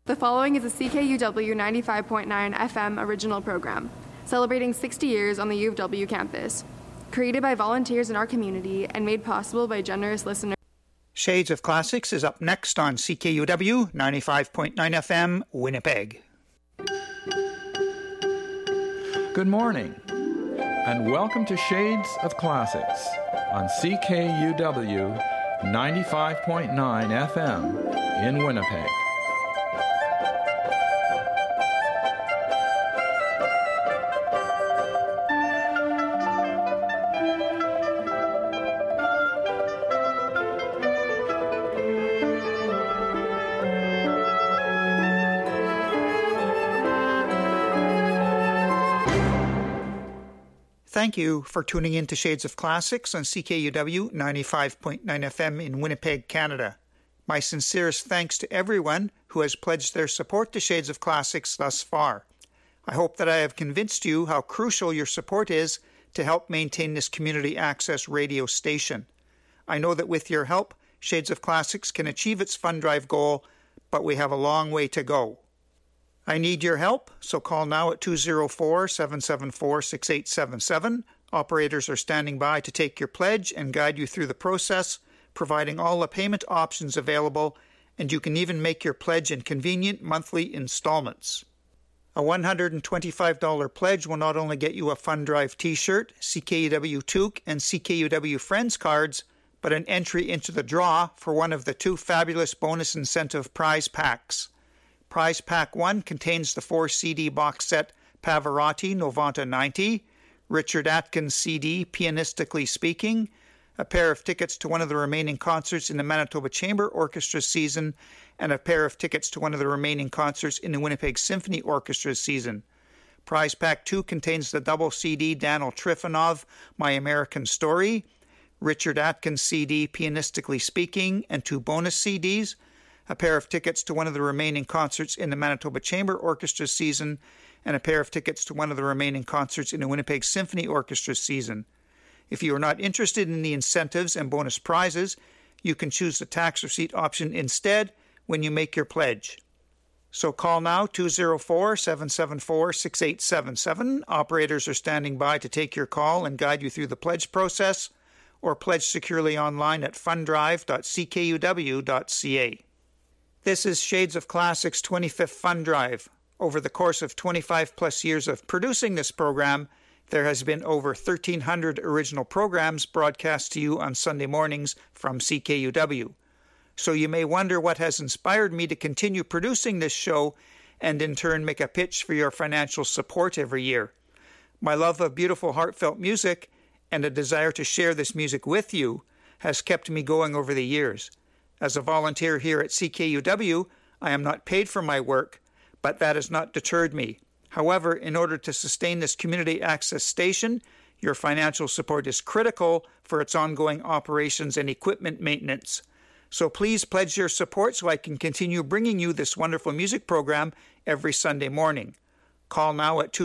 The following is a CKUW 95.9 FM original program, celebrating 60 years on the U of W campus. Created by volunteers in our community and made possible by generous listeners. Shades of Classics is up next on CKUW 95.9 FM, Winnipeg. Good morning, and welcome to Shades of Classics on CKUW 95.9 FM in Winnipeg. Thank you for tuning in to Shades of Classics on CKUW 95.9 FM in Winnipeg, Canada. My sincerest thanks to everyone who has pledged their support to Shades of Classics thus far. I hope that I have convinced you how crucial your support is to help maintain this community access radio station. I know that with your help, Shades of Classics can achieve its fund drive goal, but we have a long way to go. I need your help, so call now at 204-774-6877. Operators are standing by to take your pledge and guide you through the process, providing all the payment options available, and you can even make your pledge in convenient monthly installments. A $125 pledge will not only get you a Fund Drive t-shirt, CKUW toque, and CKUW Friends cards, but an entry into the draw for one of the two fabulous bonus incentive prize packs. Prize Pack 1 contains the 4-CD box set Pavarotti Novanta 90, Richard Atkins CD Pianistically Speaking, a pair of tickets to one of the remaining concerts in the Manitoba Chamber Orchestra season, and a pair of tickets to one of the remaining concerts in the Winnipeg Symphony Orchestra season. Prize Pack 2 contains the double CD Daniel Trifonov My American Story, Richard Atkins CD Pianistically Speaking, and two bonus CDs, a pair of tickets to one of the remaining concerts in the Manitoba Chamber Orchestra season, and a pair of tickets to one of the remaining concerts in the Winnipeg Symphony Orchestra season. If you are not interested in the incentives and bonus prizes, you can choose the tax receipt option instead when you make your pledge. So call now 204-774-6877. Operators are standing by to take your call and guide you through the pledge process, or pledge securely online at funddrive.ckuw.ca. This is Shades of Classics' 25th Fund Drive. Over the course of 25 plus years of producing this program, there has been over 1,300 original programs broadcast to you on Sunday mornings from CKUW. So you may wonder what has inspired me to continue producing this show and in turn make a pitch for your financial support every year. My love of beautiful, heartfelt music and a desire to share this music with you has kept me going over the years. As a volunteer here at CKUW, I am not paid for my work, but that has not deterred me. However, in order to sustain this community access station, your financial support is critical for its ongoing operations and equipment maintenance. So please pledge your support so I can continue bringing you this wonderful music program every Sunday morning. Call now at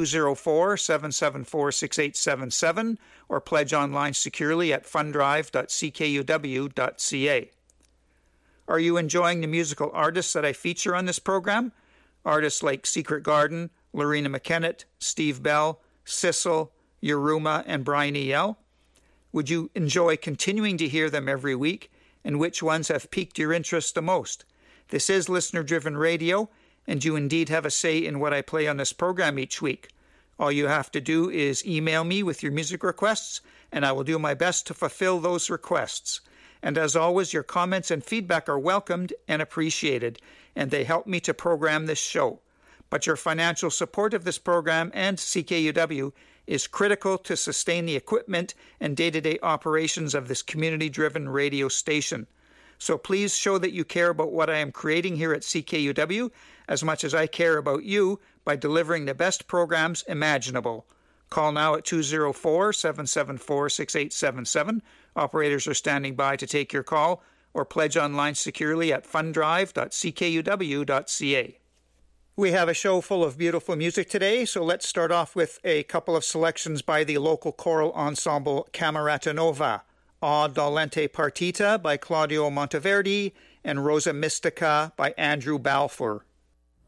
204-774-6877 or pledge online securely at funddrive.ckuw.ca. Are you enjoying the musical artists that I feature on this program? Artists like Secret Garden, Lorena McKennett, Steve Bell, Sissel, Yuruma, and Brian E.L.? Would you enjoy continuing to hear them every week? And which ones have piqued your interest the most? This is listener-driven radio, and you indeed have a say in what I play on this program each week. All you have to do is email me with your music requests, and I will do my best to fulfill those requests. And as always, your comments and feedback are welcomed and appreciated, and they help me to program this show. But your financial support of this program and CKUW is critical to sustain the equipment and day-to-day operations of this community-driven radio station. So please show that you care about what I am creating here at CKUW as much as I care about you by delivering the best programs imaginable. Call now at 204-774-6877. Operators are standing by to take your call, or pledge online securely at funddrive.ckuw.ca. We have a show full of beautiful music today, so let's start off with a couple of selections by the local choral ensemble Camerata Nova. A Dolente Partita by Claudio Monteverdi and Rosa Mystica by Andrew Balfour.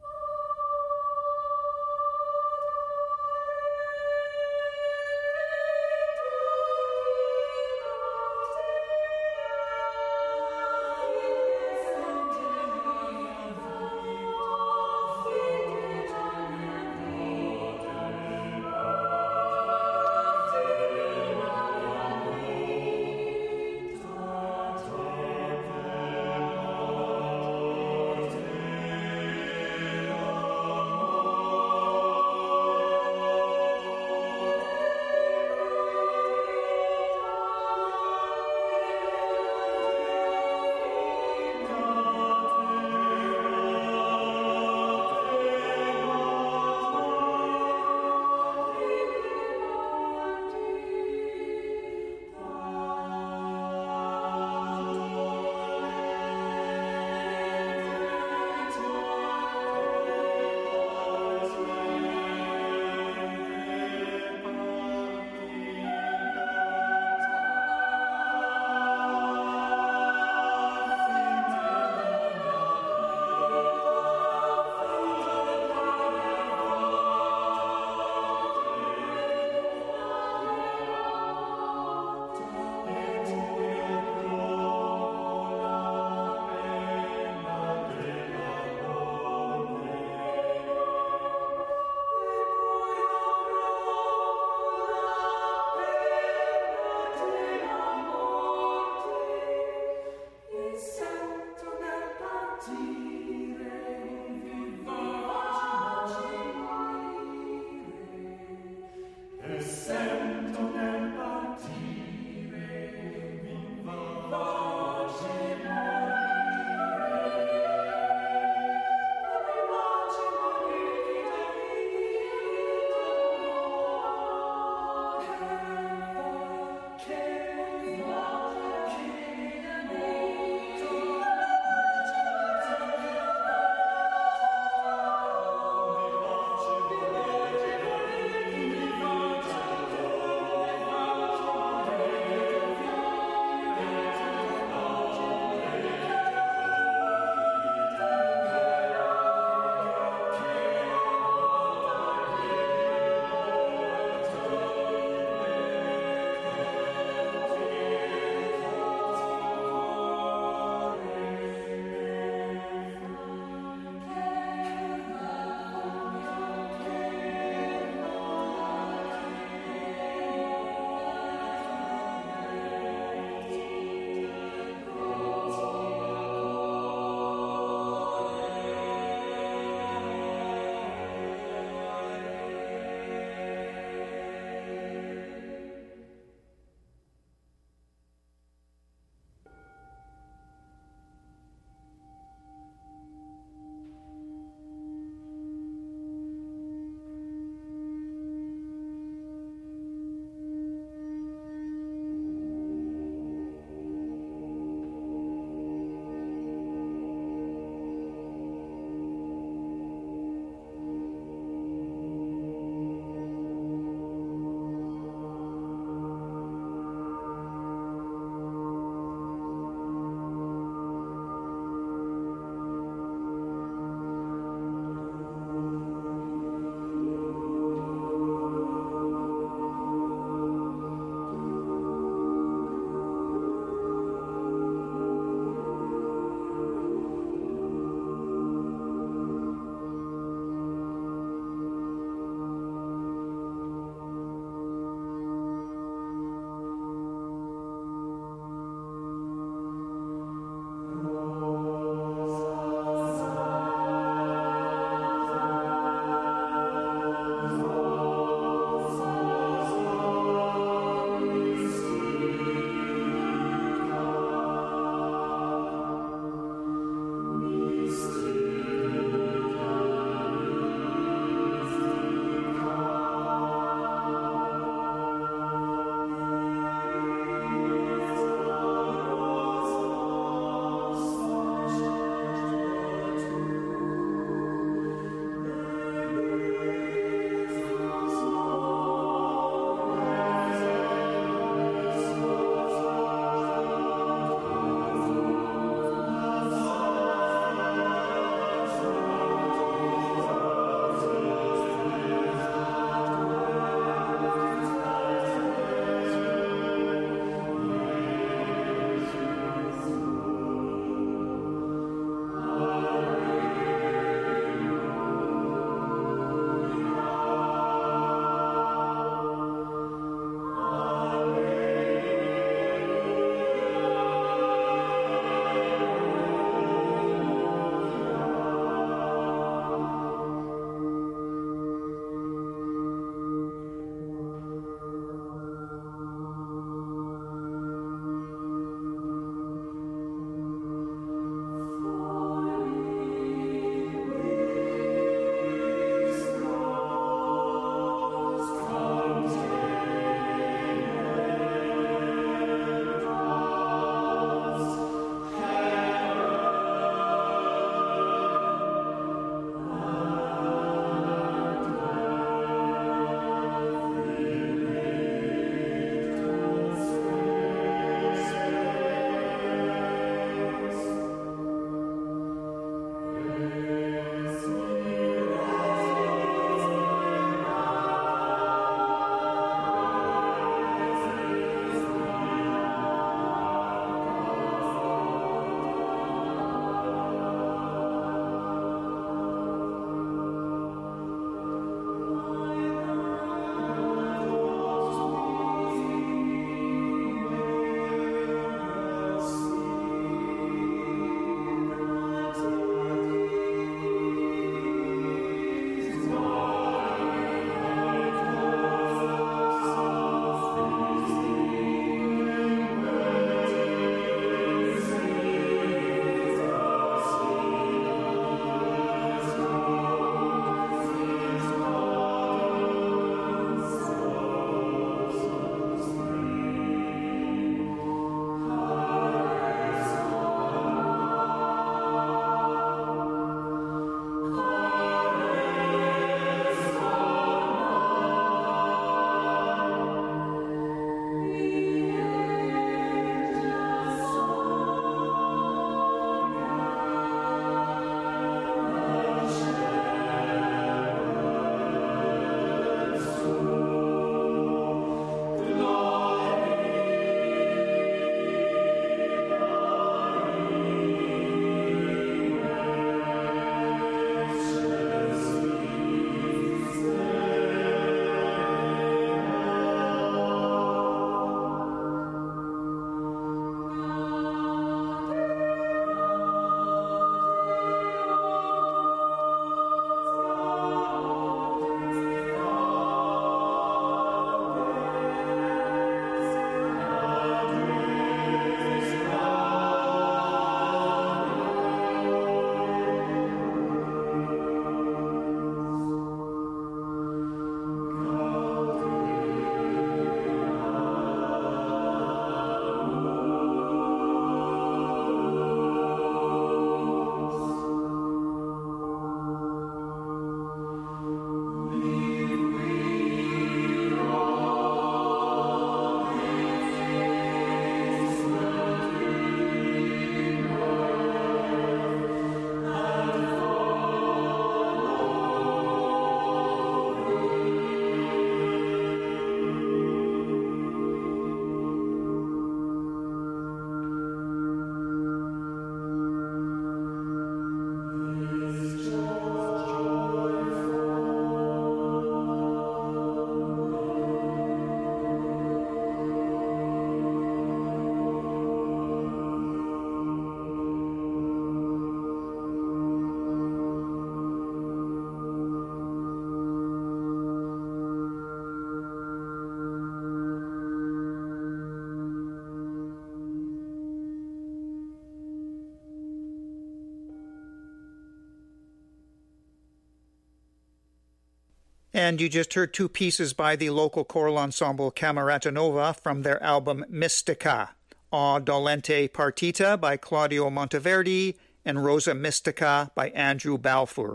And you just heard two pieces by the local choral ensemble Camerata Nova from their album Mystica, A Dolente Partita by Claudio Monteverdi and Rosa Mystica by Andrew Balfour.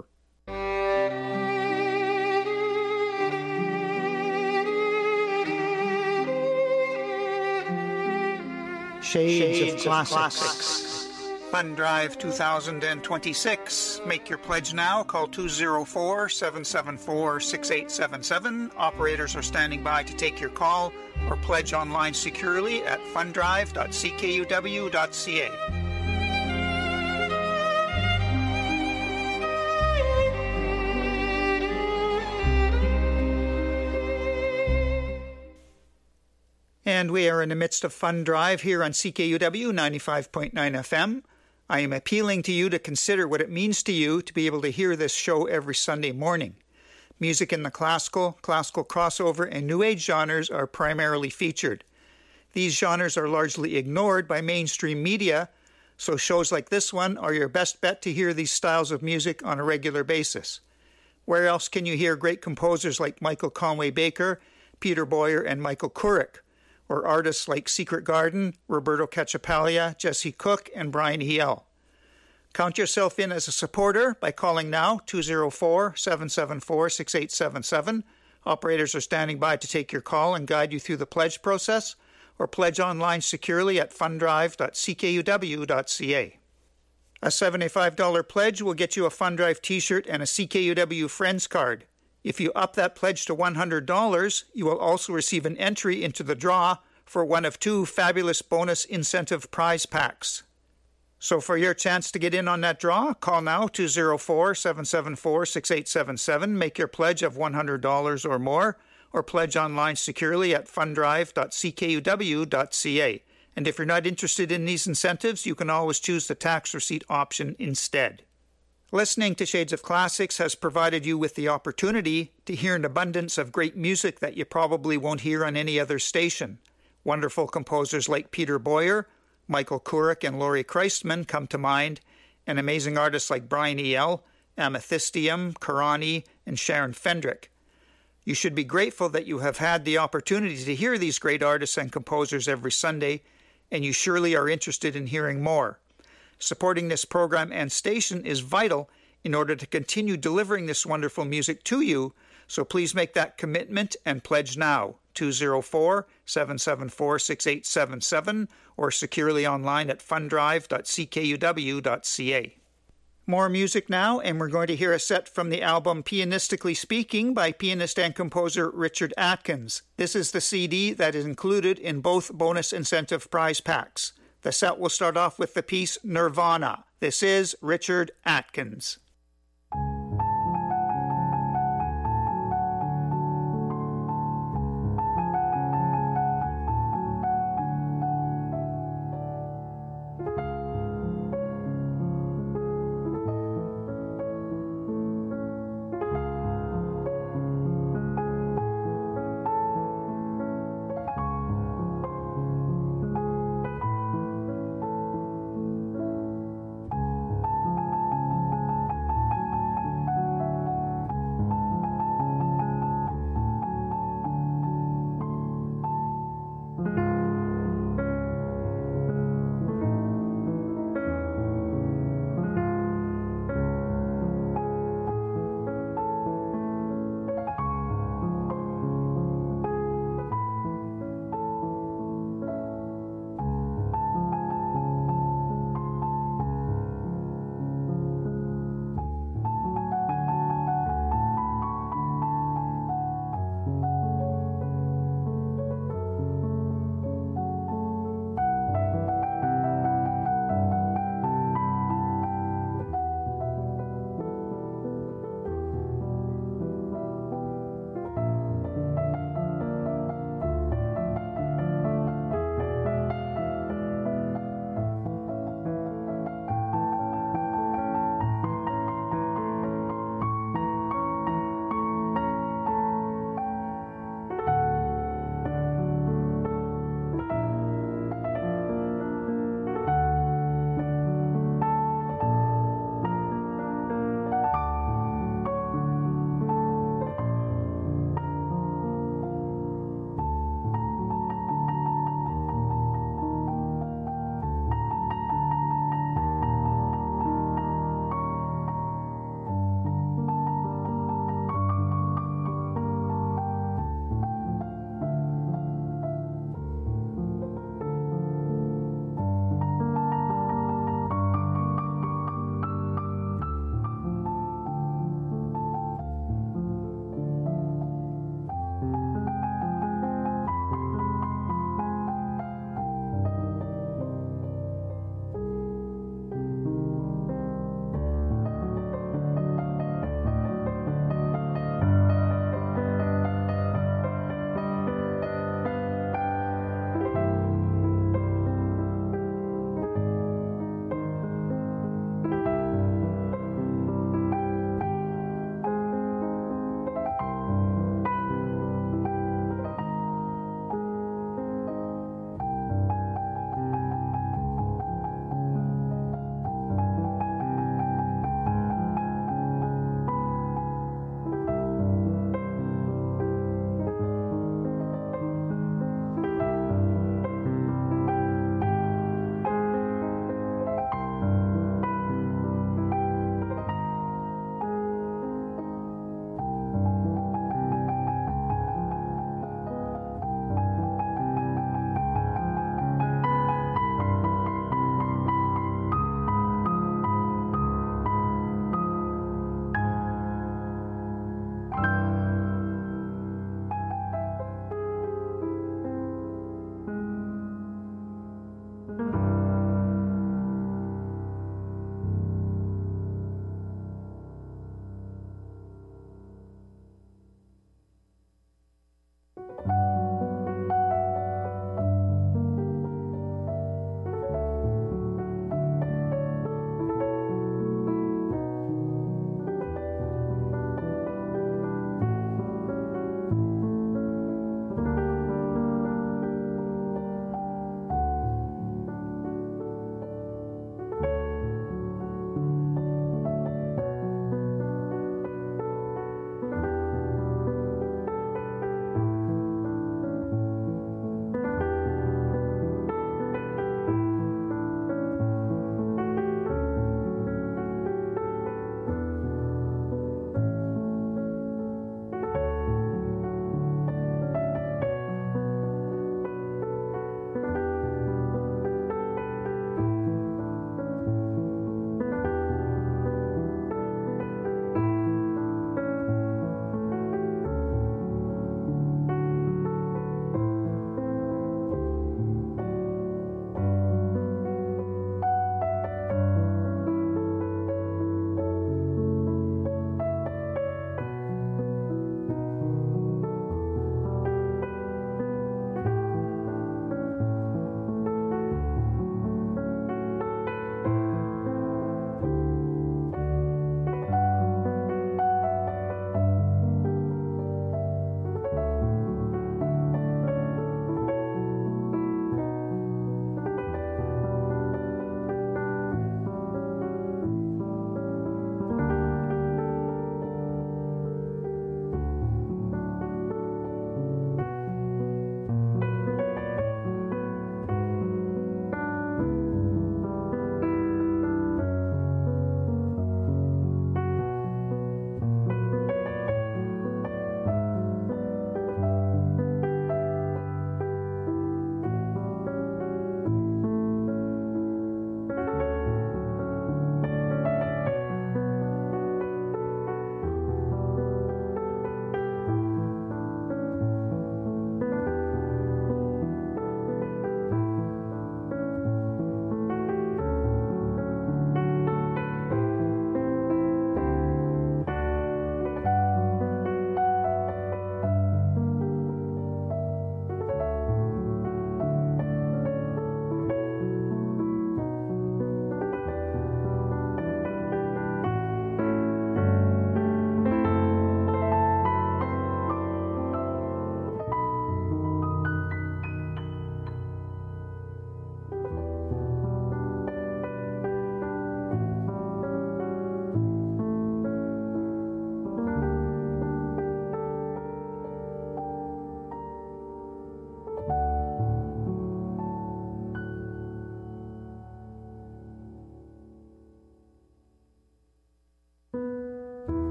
Shades of Classics. Fund Drive 2026. Make your pledge now. Call 204-774-6877. Operators are standing by to take your call or pledge online securely at funddrive.ckuw.ca. And we are in the midst of Fund Drive here on CKUW 95.9 FM. I am appealing to you to consider what it means to you to be able to hear this show every Sunday morning. Music in the classical crossover, and New Age genres are primarily featured. These genres are largely ignored by mainstream media, so shows like this one are your best bet to hear these styles of music on a regular basis. Where else can you hear great composers like Michael Conway Baker, Peter Boyer, and Michael Couric, or artists like Secret Garden, Roberto Cacciapaglia, Jesse Cook, and Brian Hiel? Count yourself in as a supporter by calling now, 204-774-6877. Operators are standing by to take your call and guide you through the pledge process, or pledge online securely at funddrive.ckuw.ca. A $75 pledge will get you a Fund Drive t-shirt and a CKUW Friends card. If you up that pledge to $100, you will also receive an entry into the draw for one of two fabulous bonus incentive prize packs. So for your chance to get in on that draw, call now 204-774-6877, make your pledge of $100 or more, or pledge online securely at funddrive.ckuw.ca. And if you're not interested in these incentives, you can always choose the tax receipt option instead. Listening to Shades of Classics has provided you with the opportunity to hear an abundance of great music that you probably won't hear on any other station. Wonderful composers like Peter Boyer, Michael Couric, and Laurie Christman come to mind, and amazing artists like Brian Hiel, Amethystium, Karani, and Sharon Fendrick. You should be grateful that you have had the opportunity to hear these great artists and composers every Sunday, and you surely are interested in hearing more. Supporting this program and station is vital in order to continue delivering this wonderful music to you, so please make that commitment and pledge now, 204-774-6877, or securely online at funddrive.ckuw.ca. More music now, and we're going to hear a set from the album Pianistically Speaking by pianist and composer Richard Atkins. This is the CD that is included in both bonus incentive prize packs. The set will start off with the piece Nirvana. This is Richard Atkins.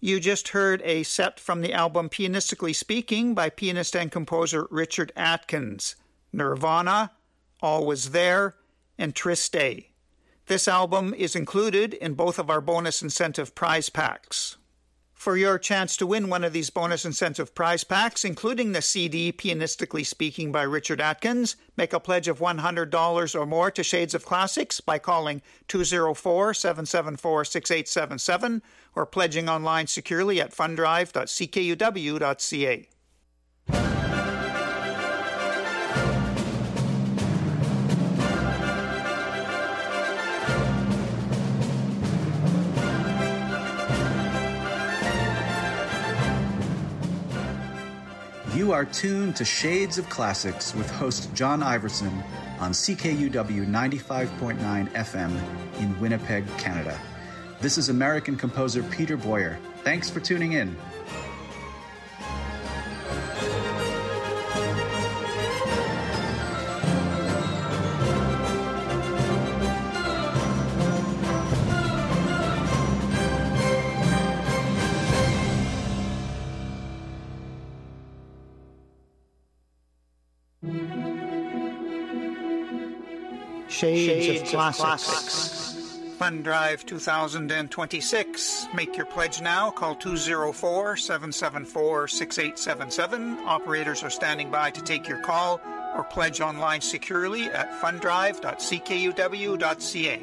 You just heard a set from the album Pianistically Speaking by pianist and composer Richard Atkins, Nirvana, All Was There, and Triste. This album is included in both of our bonus incentive prize packs. For your chance to win one of these bonus incentive prize packs, including the CD Pianistically Speaking by Richard Atkins, make a pledge of $100 or more to Shades of Classics by calling 204-774-6877 or pledging online securely at fundrive.ckuw.ca. You are tuned to Shades of Classics with host John Iverson on CKUW 95.9 FM in Winnipeg, Canada. This is American composer Peter Boyer. Thanks for tuning in. Shades of Classics. Fund Drive 2026. Make your pledge now. Call 204-774-6877. Operators are standing by to take your call or pledge online securely at fundrive.ckuw.ca.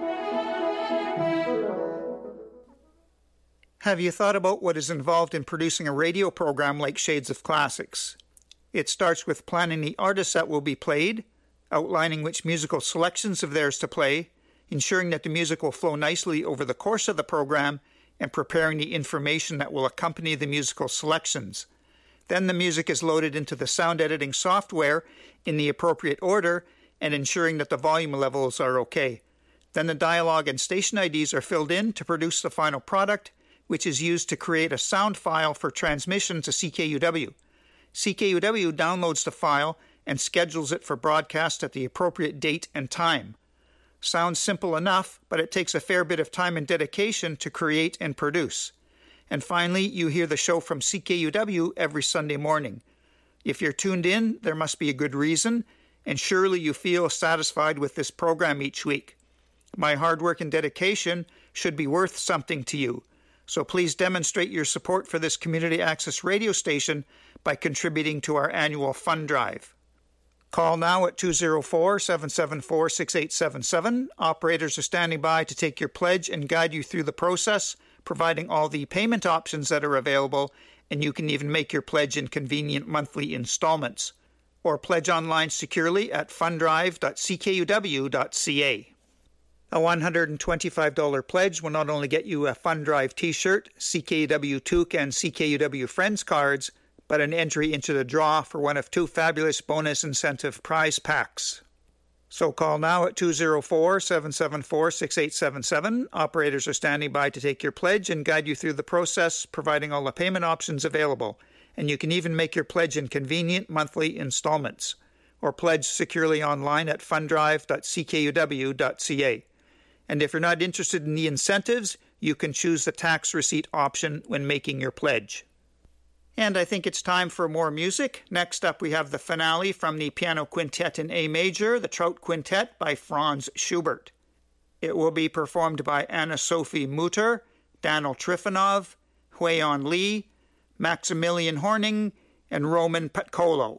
Have you thought about what is involved in producing a radio program like Shades of Classics? It starts with planning the artists that will be played, outlining which musical selections of theirs to play, ensuring that the music will flow nicely over the course of the program, and preparing the information that will accompany the musical selections. Then the music is loaded into the sound editing software in the appropriate order and ensuring that the volume levels are okay. Then the dialogue and station IDs are filled in to produce the final product, which is used to create a sound file for transmission to CKUW. CKUW downloads the file and schedules it for broadcast at the appropriate date and time. Sounds simple enough, but it takes a fair bit of time and dedication to create and produce. And finally, you hear the show from CKUW every Sunday morning. If you're tuned in, there must be a good reason, and surely you feel satisfied with this program each week. My hard work and dedication should be worth something to you, so please demonstrate your support for this community access radio station by contributing to our annual fund drive. Call now at 204-774-6877. Operators are standing by to take your pledge and guide you through the process, providing all the payment options that are available, and you can even make your pledge in convenient monthly installments. Or pledge online securely at fundrive.ckuw.ca. A $125 pledge will not only get you a Fund Drive t-shirt, CKUW Toque and CKUW Friends cards, but an entry into the draw for one of two fabulous bonus incentive prize packs. So call now at 204-774-6877. Operators are standing by to take your pledge and guide you through the process, providing all the payment options available. And you can even make your pledge in convenient monthly installments. Or pledge securely online at fundrive.ckuw.ca. And if you're not interested in the incentives, you can choose the tax receipt option when making your pledge. And I think it's time for more music. Next up, we have the finale from the piano quintet in A major, the Trout Quintet by Franz Schubert. It will be performed by Anna-Sophie Mutter, Daniel Trifonov, Huion Lee, Maximilian Horning, and Roman Petkolo.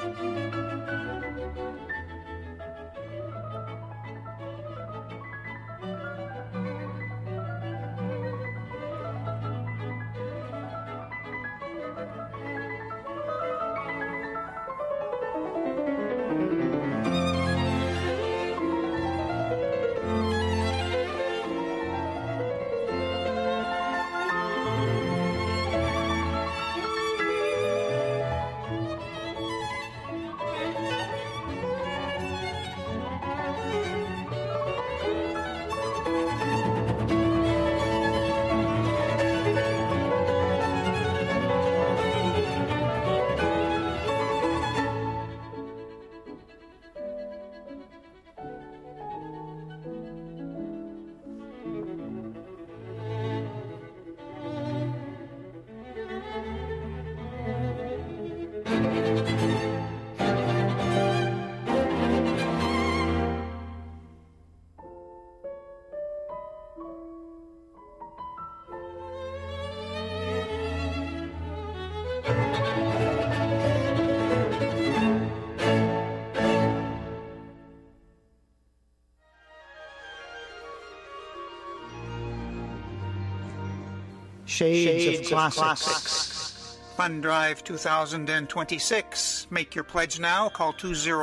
Shades of Classics. Fund Drive 2026. Make your pledge now. Call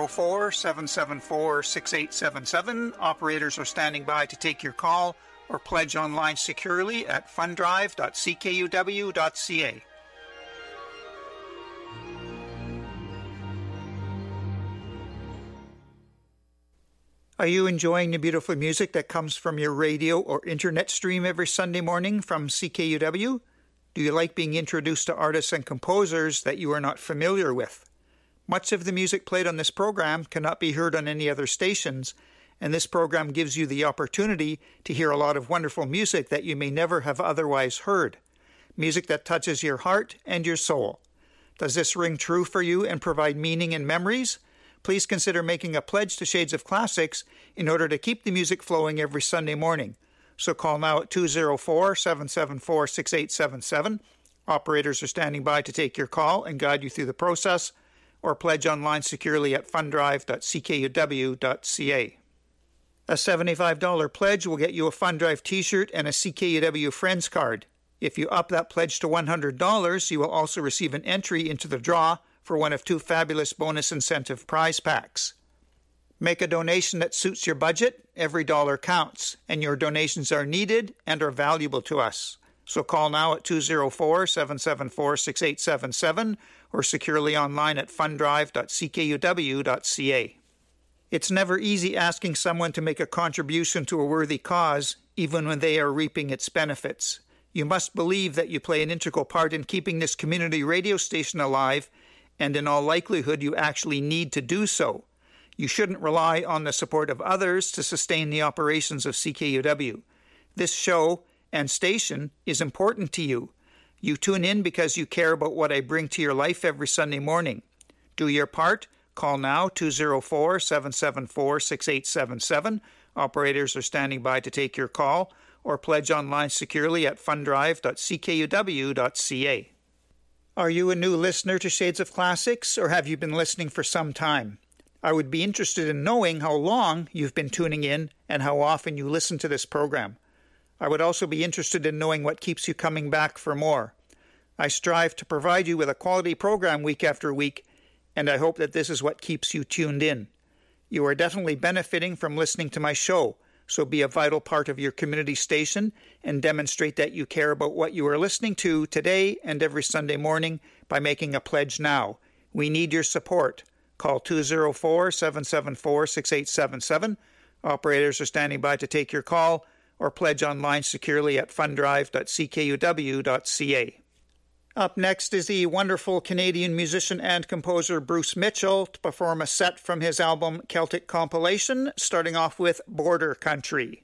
204-774-6877. Operators are standing by to take your call or pledge online securely at funddrive.ckuw.ca. Are you enjoying the beautiful music that comes from your radio or internet stream every Sunday morning from CKUW? Do you like being introduced to artists and composers that you are not familiar with? Much of the music played on this program cannot be heard on any other stations, and this program gives you the opportunity to hear a lot of wonderful music that you may never have otherwise heard. Music that touches your heart and your soul. Does this ring true for you and provide meaning and memories? Please consider making a pledge to Shades of Classics in order to keep the music flowing every Sunday morning. So call now at 204-774-6877. Operators are standing by to take your call and guide you through the process, or pledge online securely at funddrive.ckuw.ca. A $75 pledge will get you a Fund Drive t-shirt and a CKUW Friends card. If you up that pledge to $100, you will also receive an entry into the draw for one of 2 fabulous bonus incentive prize packs. Make a donation that suits your budget. Every dollar counts, and your donations are needed and are valuable to us. So call now at 204-774-6877 or securely online at funddrive.ckuw.ca. It's never easy asking someone to make a contribution to a worthy cause, even when they are reaping its benefits. You must believe that you play an integral part in keeping this community radio station alive, and in all likelihood you actually need to do so. You shouldn't rely on the support of others to sustain the operations of CKUW. This show and station is important to you. You tune in because you care about what I bring to your life every Sunday morning. Do your part. Call now, 204-774-6877. Operators are standing by to take your call, or pledge online securely at funddrive.ckuw.ca. Are you a new listener to Shades of Classics, or have you been listening for some time? I would be interested in knowing how long you've been tuning in and how often you listen to this program. I would also be interested in knowing what keeps you coming back for more. I strive to provide you with a quality program week after week, and I hope that this is what keeps you tuned in. You are definitely benefiting from listening to my show, so be a vital part of your community station and demonstrate that you care about what you are listening to today and every Sunday morning by making a pledge now. We need your support. Call 204-774-6877. Operators are standing by to take your call, or pledge online securely at funddrive.ckuw.ca. Up next is the wonderful Canadian musician and composer Bruce Mitchell to perform a set from his album Celtic Compilation, starting off with Border Country.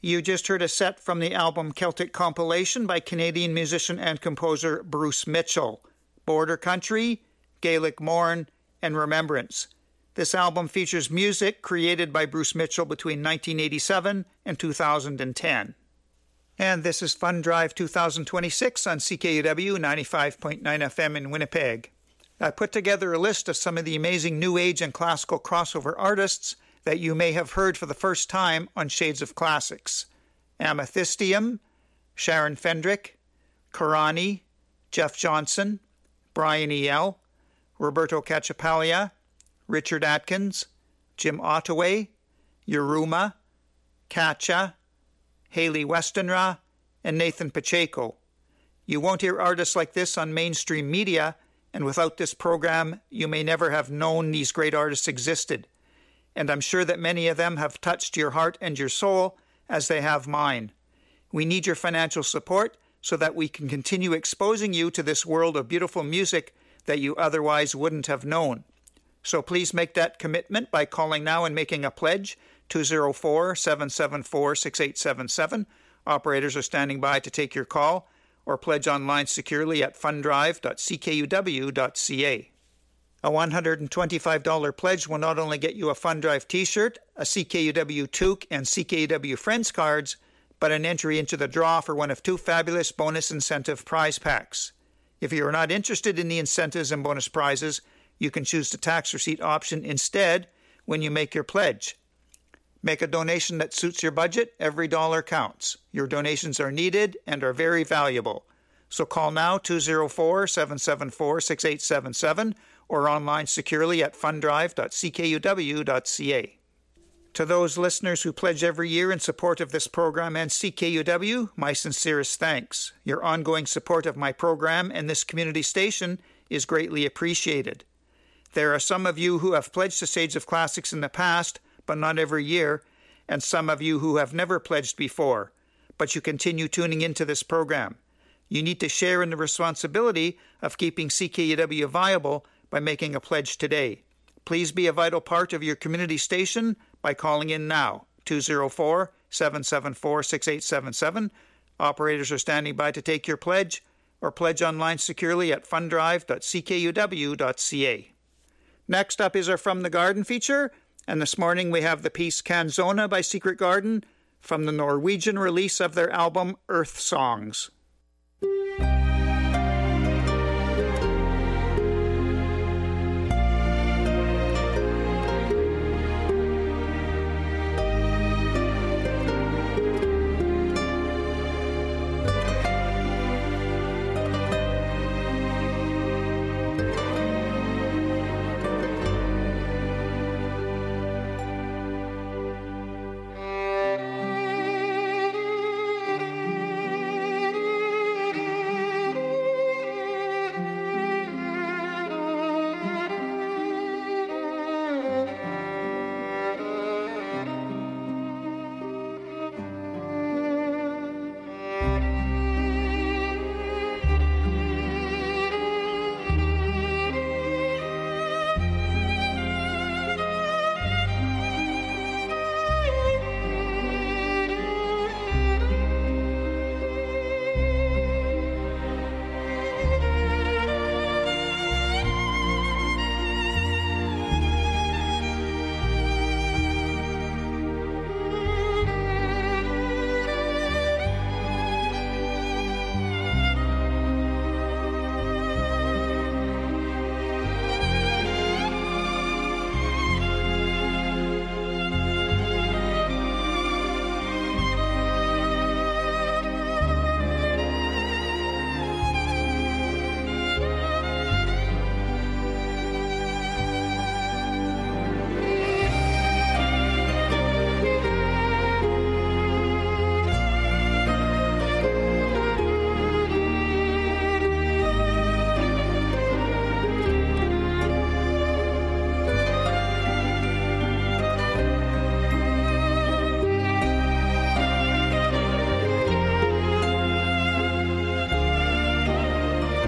You just heard a set from the album Celtic Compilation by Canadian musician and composer Bruce Mitchell, Border Country, Gaelic Morn, and Remembrance. This album features music created by Bruce Mitchell between 1987 and 2010. And this is Fun Drive 2026 on CKUW 95.9 FM in Winnipeg. I put together a list of some of the amazing New Age and classical crossover artists that you may have heard for the first time on Shades of Classics. Amethystium, Sharon Fendrick, Karani, Jeff Johnson, Brian E.L., Roberto Cacciapaglia, Richard Atkins, Jim Ottaway, Yuruma, Katcha, Haley Westenra, and Nathan Pacheco. You won't hear artists like this on mainstream media, and without this program, you may never have known these great artists existed. And I'm sure that many of them have touched your heart and your soul as they have mine. We need your financial support so that we can continue exposing you to this world of beautiful music that you otherwise wouldn't have known. So please make that commitment by calling now and making a pledge, 204-774-6877. Operators are standing by to take your call, or pledge online securely at fundrive.ckuw.ca. A $125 pledge will not only get you a Fun Drive t-shirt, a CKUW toque, and CKUW Friends cards, but an entry into the draw for one of 2 fabulous bonus incentive prize packs. If you are not interested in the incentives and bonus prizes, you can choose the tax receipt option instead when you make your pledge. Make a donation that suits your budget. Every dollar counts. Your donations are needed and are very valuable. So call now, 204-774-6877, or online securely at fundrive.ckuw.ca. To those listeners who pledge every year in support of this program and CKUW, my sincerest thanks. Your ongoing support of my program and this community station is greatly appreciated. There are some of you who have pledged to Shades of Classics in the past, but not every year, and some of you who have never pledged before, but you continue tuning into this program. You need to share in the responsibility of keeping CKUW viable by making a pledge today. Please be a vital part of your community station by calling in now, 204-774-6877. Operators are standing by to take your pledge, or pledge online securely at fundrive.ckuw.ca. Next up is our From the Garden feature, and this morning we have the piece Canzona by Secret Garden from the Norwegian release of their album Earth Songs.